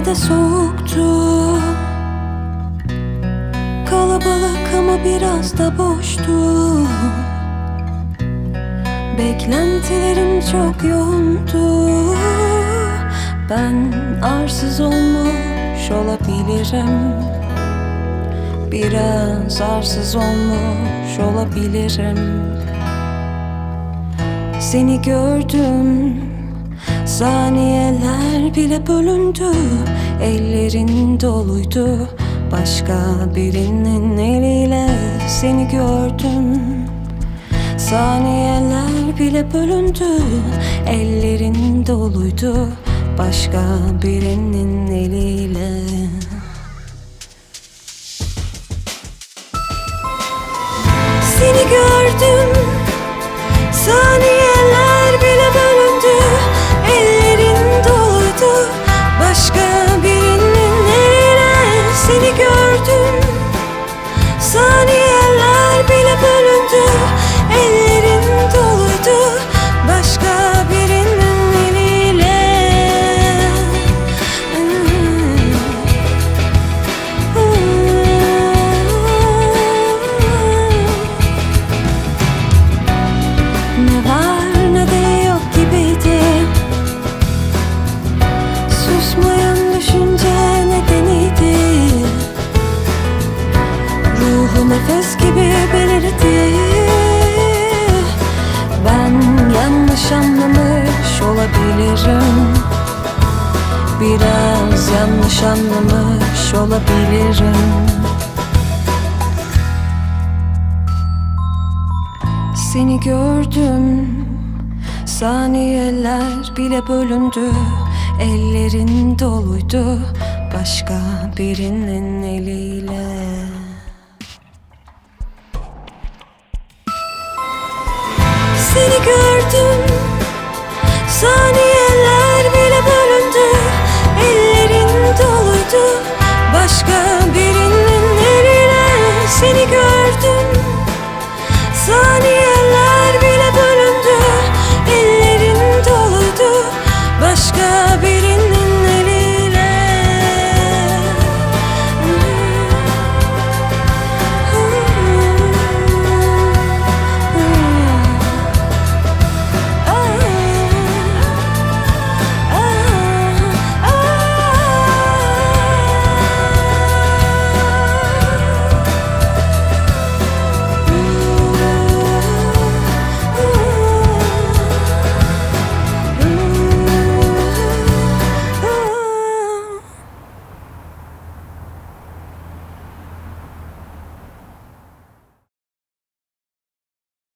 de soğuktu. Kalabalık ama biraz da boştu. Beklentilerim çok yoğundu. Ben arsız olmuş olabilirim. Biraz arsız olmuş olabilirim. Seni gördüm, saniyeler bile bölündü. Ellerin doluydu, başka birinin eliyle. Seni gördüm, saniyeler bile bölündü. Ellerin doluydu, başka birinin eliyle. Seni gördüm, saniyeler bile bölündü. Ellerin doluydu, başka birinin eliyle. Seni gördüm, saniyeler bile bölündü. Ellerin doluydu, başka birinin eliyle. Ne var ne de yok gibiydi. Susmayan düşünce nedeniydi. Ruhu nefes gibi belirdi. Ben yanlış anlamış olabilirim. Biraz yanlış anlamış olabilirim. Seni gördüm, saniyeler bile bölündü. Ellerin doluydu, başka birinin eliyle. Seni gördüm, saniyeler bile bölündü. Ellerin doluydu, başka birinin eliyle. Seni gördüm, saniyeler